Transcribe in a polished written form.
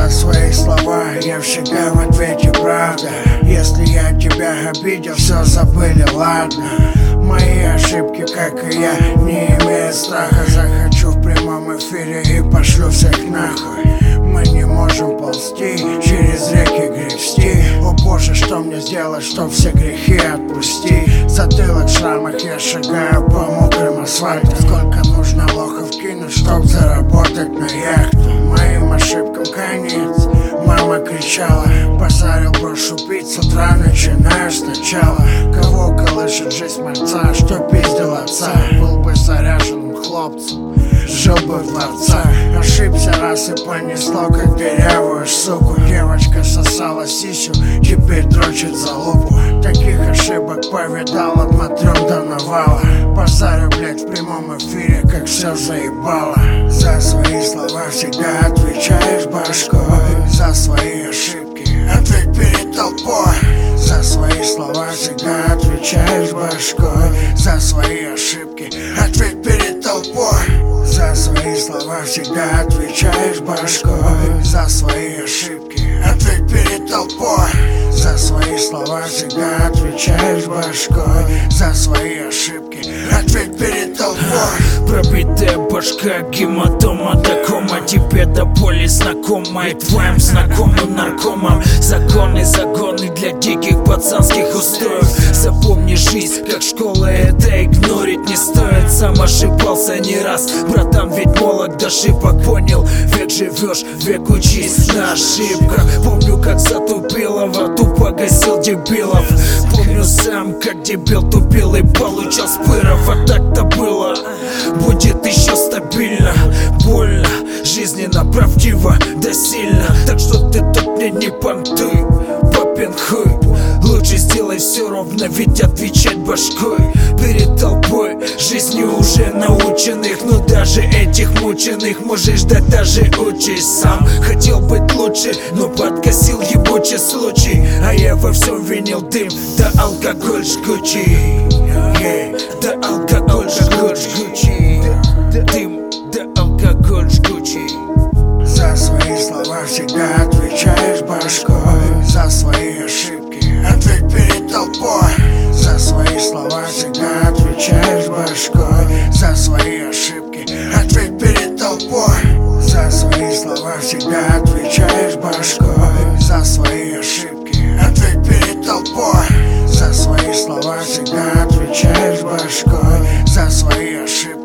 За свои слова я всегда в ответе правда. Если я тебя обидел, все забыли, ладно. Мои ошибки, как и я, не имеют страха. Захочу в прямом эфире и пошлю всех нахуй. Мы не можем ползти, через реки гребсти. О боже, что мне сделать, чтоб все грехи отпусти? Затылок в шрамах, я шагаю по мокрым асфальтам. Сколько нужно лохов кинуть, чтоб заработать на яхту? Моим ошибкам конец. Мама кричала, позарил, брошу пить, с утра начинаю сначала. Кого колышет жизнь мальца, что пиздил отца? Был бы заряженным хлопцем, жил бы в ларца. Ошибся раз и понесло, как дырявую суку. Девочка сосала сисю, теперь дрочит за лупу. Таких ошибок повидал от матрён до навала. Позарю, блять, в прямом эфире, как все заебало. За свои слова всегда отвечаешь башкой. За свои ошибки ответь перед толпой. За свои слова всегда отвечаешь башкой. За свои ошибки ответь перед толпой. За свои слова всегда отвечаешь башкой. За свои ошибки ответь перед толпой. За свои слова всегда отвечаешь башкой. За свои ошибки ответь перед толпой. Пробитая башка, гематома до кома. Тебе до боли знакома и твоим знакомым наркомам. Загоны для диких пацанских устоев. Запомни жизнь, как школа, это игнорить не стоит. Сам ошибался не раз, братан, ведь молод до шибок. Понял, век живешь, век учись на ошибках. Помню, как затупило, во рту погасил дебилов. Помню сам, как дебил тупил и получал спыров. А так-то было, будет еще стабильно. Больно, жизненно, правдиво, да сильно. Так что ты тут мне не понтуй, папин хуй. Лучше сделай все ровно, ведь отвечать башкой перед толпой. Жизнью уже наученных, но даже этих мученых можешь ждать, даже учись сам. Хотел быть лучше, но подкосил ебучий случай. А я во всем винил дым, да алкоголь жгучий. Да алкоголь жгучий. Дым, да алкоголь жгучий. За свои слова всегда отвечаешь башкой. За свои ошибки ответь перед толпой. За свои слова всегда отвечаешь башкой. За свои ошибки ответь перед толпой. За свои слова всегда отвечаешь башкой. За свои ошибки ответь перед толпой. За свои слова всегда отвечаешь башкой. За свои ошибки